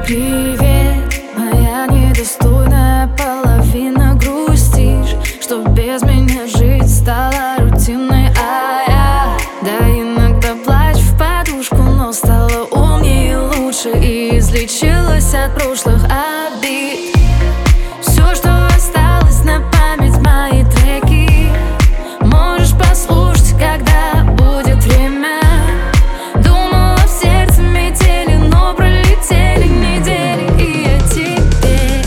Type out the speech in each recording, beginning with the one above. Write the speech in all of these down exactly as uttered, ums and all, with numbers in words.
Привет, моя недостойная половина. Грустишь, что без меня жить стала рутиной, а я, да, иногда плачу в подушку, но стала умнее и лучше, и излечилась от прошлых обид. Все, что осталось на память, мои треки, можешь послушать, когда будет время. Думала, в сердце метели, но пролетели недели, и я теперь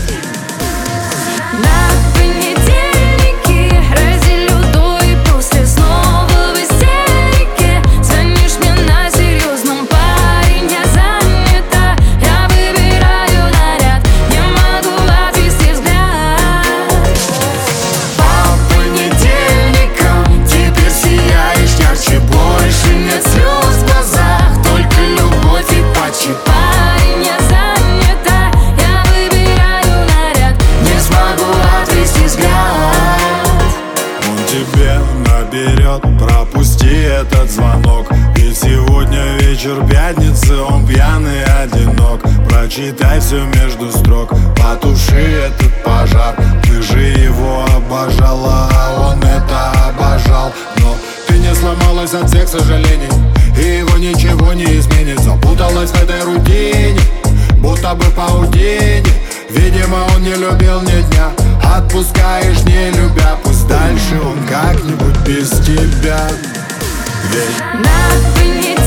на понедельнике разделю до и после, снова в истерике. Звонишь мне на серьезном: парень, я занята. Я выбираю наряд, не могу отвести взгляд. По понедельникам теперь сияешь ярче, больше нет слез в глазах, только любовь и почти. Парень, я занята. Я выбираю наряд, Не смогу отвести взгляд. Он тебе наберет, пропусти этот звонок, ведь сегодня вечер пятницы, он пьяный и одинок. Прочитай все между строк, потуши этот пожар. Ты же его обожала, а он это обожал. Но ты не сломалась от всех сожалений, и его ничего не изменит. Запуталась в этой рутине, будто бы в паутине. Видимо, он не любил ни дня, отпускаешь не любя. Пусть дальше он как-нибудь без тебя. Ведь на понедельнике